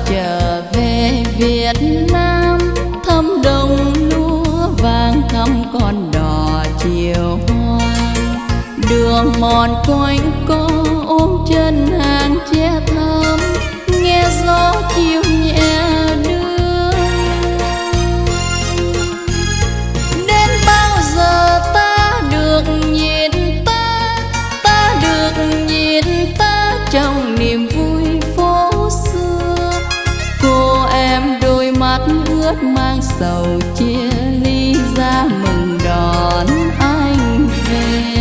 trở về Việt Nam, thăm đồng lúa vàng thăm con đò chiều hoang. Đường mòn quanh co ôm chân hàng che thơm, nghe gió chiều nhẹ đưa. Đến bao giờ ta được nhìn ta được nhìn ta trong niềm vui phố xưa. Cô em đôi mắt ướt mang sầu chia ly ra mừng đón anh về.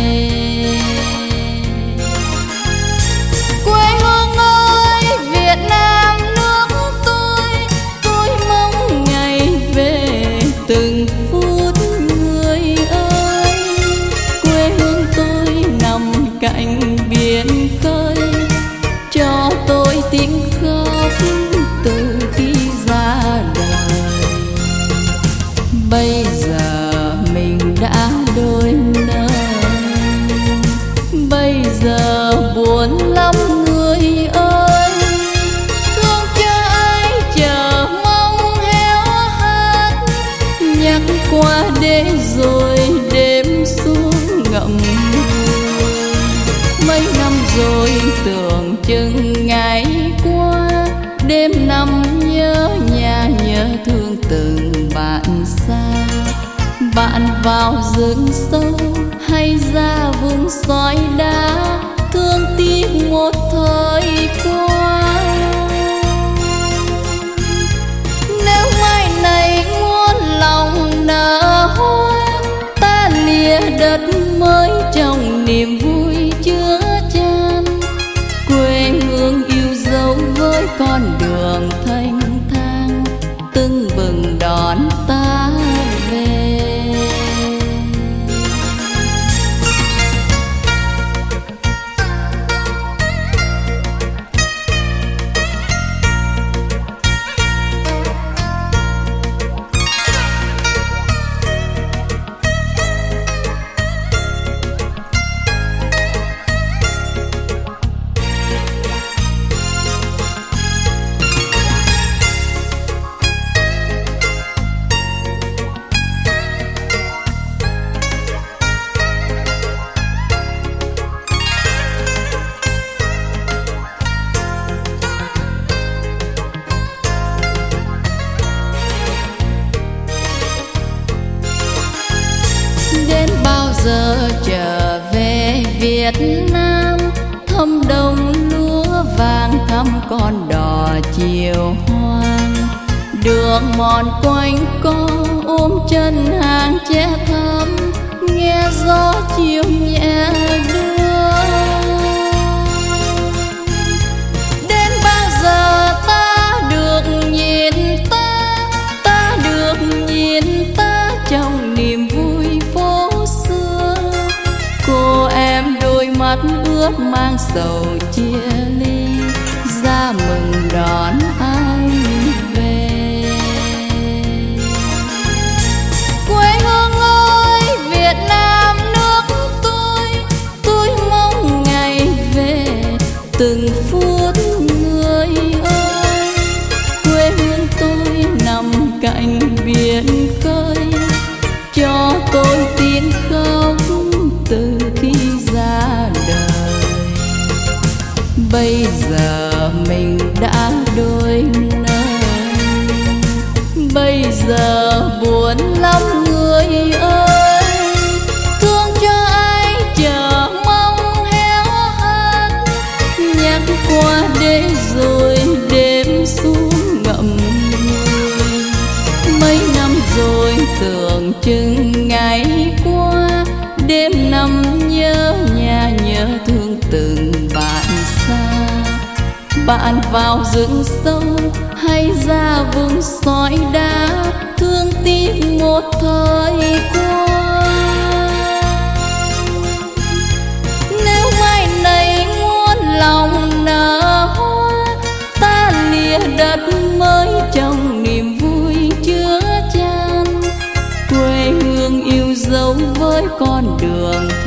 Quê hương ơi Việt Nam nước tôi mong ngày về từng phút người ơi. Quê hương tôi nằm cạnh biển khơi, cho tôi tiếng khóc từ khi ra đời. Bây giờ mình đã đôi nơi, bây giờ buồn lắm người ơi. Thương cho ai chờ mong héo hắt, nhắc qua để rồi đêm xuống ngậm ngùi. Mấy năm rồi tưởng chừng ngày qua, đêm năm nhớ nhà nhớ thương từng bạn xa. Bạn vào rừng sâu hay ra vùng sỏi đá, thương tiếc một thời qua. Nếu mai này muôn lòng nở hoa, ta lìa đất mới trong niềm vui chứa chan. Quê hương yêu dấu với con đường thanh thang, tưng bừng đón ta về. Đến bao giờ trở về Việt Nam, thăm đồng lúa vàng thăm con đò chiều hoang. Đường mòn quanh co ôm chân hàng che thơm, nghe gió chiều nhẹ đưa. Đến bao giờ ta được nhìn ta được nhìn ta trong niềm vui phố xưa. Cô em đôi mắt ướt mang sầu chia ly, ra mừng đón anh về. Quê hương ơi Việt Nam nước tôi mong ngày về từng phút người ơi. Quê hương tôi nằm cạnh biển khơi, cho tôi tiếng khóc từ khi ra đời. Bây giờ mình đã đôi nơi, bây giờ buồn lắm người ơi. Thương cho ai chờ mong héo hắt, nhắc qua để rồi đêm xuống ngậm ngùi. Mấy năm rồi tưởng chừng ngày qua, đêm năm nhớ nhà nhớ thương từng bạn xa. Bạn vào rừng sâu hay ra vùng sỏi đá, thương tiếc một thời qua. Nếu mai này muôn lòng nở hoa, ta lìa đất mới trong niềm vui chứa chan. Quê hương yêu dấu với con đường